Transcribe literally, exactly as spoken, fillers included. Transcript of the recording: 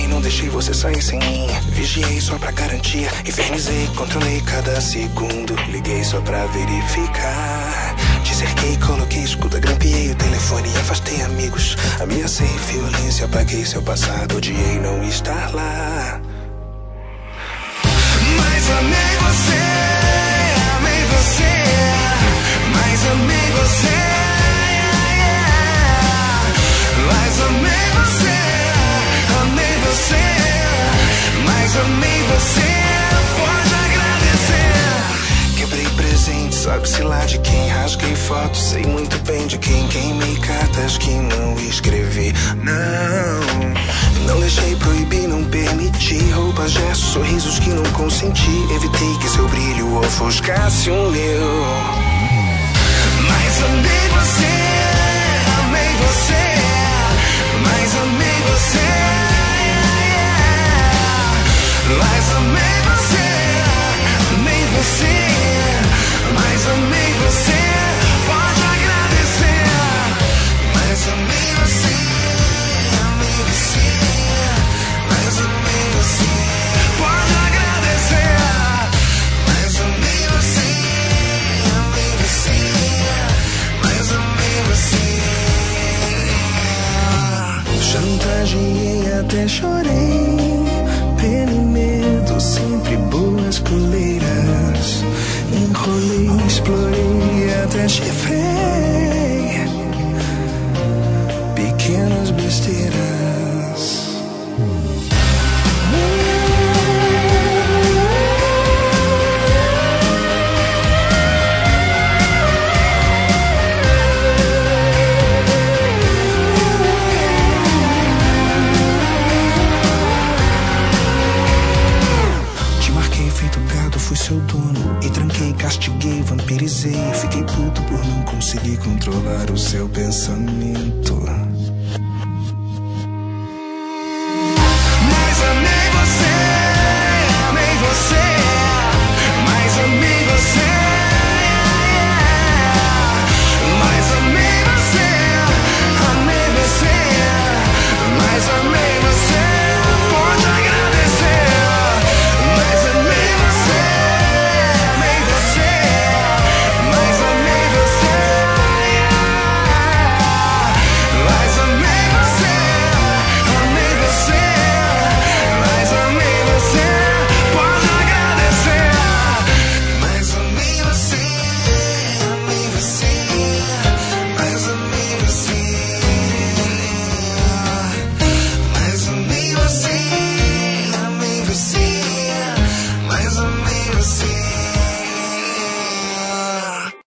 Esperei, não deixei você sair sem mim. Vigiei só pra garantia, infernizei, controlei cada segundo. Liguei só pra verificar. Te cerquei, coloquei escuta, grampeei o telefone e afastei amigos. Ameacei violência, apaguei seu passado, odiei não estar lá. Mas amei você, amei você, mas amei você, mas amei você, amei você, mas amei você, pode agradecer. Quebrei presente, sabe-se lá de quem, rasguei fotos, sei muito bem de quem, queimei cartas que não escrevi, não. Não deixei, proibi, não permiti, roupas, gestos, sorrisos que não consenti, evitei que seu brilho ofuscasse o meu. Mas amei você, amei você, mas amei você, mas amei você, amei você, mas amei você, pode agradecer. Mas amei você, amei você, mas amei você, pode agradecer. Mas amei você, amei você, mas amei você. Chantageei, até chorei, pena e medo, sempre boas coleiras. Enrolei, explorei, até chifrei pequenas besteiras. Fui seu dono e tranquei, castiguei, vampirizei. Fiquei puto por não conseguir controlar o seu pensamento.